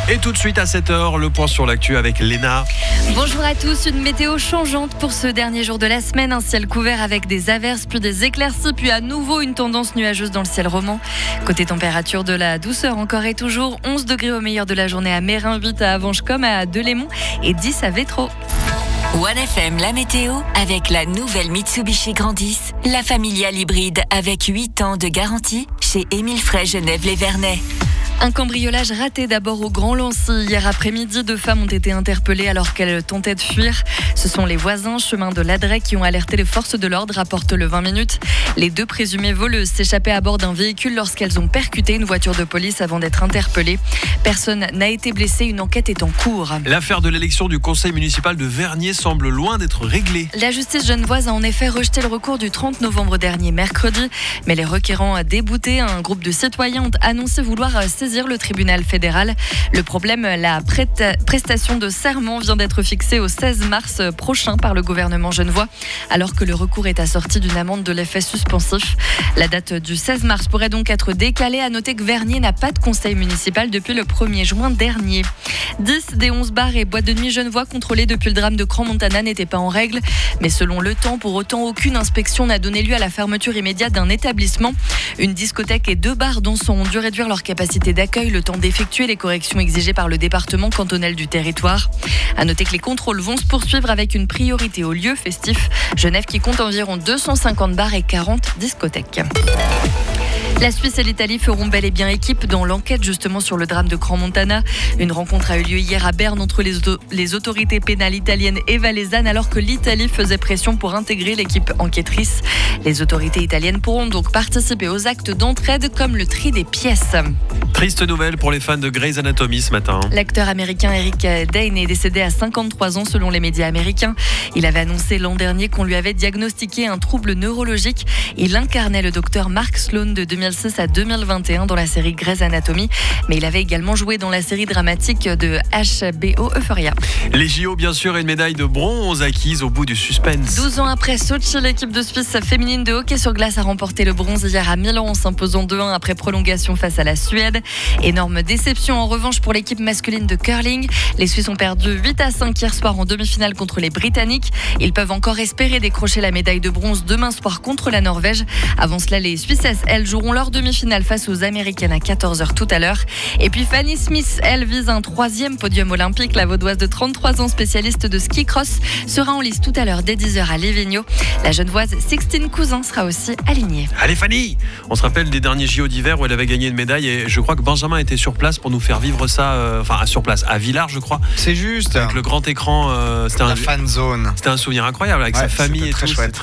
Et tout de suite à 7h, le point sur l'actu avec Léna. Bonjour à tous, une météo changeante pour ce dernier jour de la semaine. Un ciel couvert avec des averses, puis des éclaircies, puis à nouveau une tendance nuageuse dans le ciel roman. Côté température, de la douceur encore et toujours. 11 degrés au meilleur de la journée à Mérin, 8 à Avenches comme à Delémont et 10 à Vétro. 1FM, la météo, avec la nouvelle Mitsubishi Grandis, la familiale hybride avec 8 ans de garantie chez Émile Frey Genève-les-Vernets. Un cambriolage raté d'abord au Grand Lancy. Hier après-midi, 2 femmes ont été interpellées alors qu'elles tentaient de fuir. Ce sont les voisins chemin de Ladrey qui ont alerté les forces de l'ordre, rapporte le 20 minutes. Les 2 présumées voleuses s'échappaient à bord d'un véhicule lorsqu'elles ont percuté une voiture de police avant d'être interpellées. Personne n'a été blessé, une enquête est en cours. L'affaire de l'élection du conseil municipal de Vernier semble loin d'être réglée. La justice genevoise a en effet rejeté le recours du 30 novembre dernier, mercredi. Mais les requérants déboutés, un groupe de citoyens ont annoncé vouloir saisir le tribunal fédéral. Le problème, la prestation de serment vient d'être fixée au 16 mars prochain par le gouvernement genevois, alors que le recours est assorti d'une amende de l'effet suspensif. La date du 16 mars pourrait donc être décalée. À noter que Vernier n'a pas de conseil municipal depuis le 1er juin dernier. 10 des 11 bars et boîtes de nuit genevois contrôlés depuis le drame de Crans-Montana n'étaient pas en règle. Mais selon Le Temps, pour autant, aucune inspection n'a donné lieu à la fermeture immédiate d'un établissement. Une discothèque et 2 bars dansants ont dû réduire leur capacité d'accueil le temps d'effectuer les corrections exigées par le département cantonal du territoire. À noter que les contrôles vont se poursuivre avec une priorité aux lieux festifs. Genève qui compte environ 250 bars et 40 discothèques. La Suisse et l'Italie feront bel et bien équipe dans l'enquête justement sur le drame de Crans-Montana. Une rencontre a eu lieu hier à Berne entre les autorités pénales italiennes et valaisannes alors que l'Italie faisait pression pour intégrer l'équipe enquêtrice. Les autorités italiennes pourront donc participer aux actes d'entraide comme le tri des pièces. Triste nouvelle pour les fans de Grey's Anatomy ce matin. L'acteur américain Eric Dane est décédé à 53 ans selon les médias américains. Il avait annoncé l'an dernier qu'on lui avait diagnostiqué un trouble neurologique. Il incarnait le docteur Mark Sloan de 2006 à 2021 dans la série Grey's Anatomy, mais il avait également joué dans la série dramatique de HBO Euphoria. Les JO bien sûr et une médaille de bronze acquise au bout du suspense. 12 ans après Sochi, l'équipe de Suisse féminine de hockey sur glace a remporté le bronze hier à Milan en s'imposant 2-1 après prolongation face à la Suède. Énorme déception en revanche pour l'équipe masculine de curling. Les Suisses ont perdu 8-5 hier soir en demi-finale contre les Britanniques. Ils peuvent encore espérer décrocher la médaille de bronze demain soir contre la Norvège. Avant cela, les Suissesses, elles, joueront leur demi-finale face aux Américaines à 14h tout à l'heure. Et puis Fanny Smith, elle vise un 3e podium olympique. La vaudoise de 33 ans, spécialiste de ski cross, sera en lice tout à l'heure dès 10h à Livigno. La genevoise Sixtine Cousin sera aussi alignée. Allez Fanny, on se rappelle des derniers JO d'hiver où elle avait gagné une médaille et je crois que Benjamin était sur place pour nous faire vivre ça, sur place, à Villars je crois. C'est juste. Avec le grand écran, la fan zone. C'était un souvenir incroyable avec sa famille et très tout. Chouette.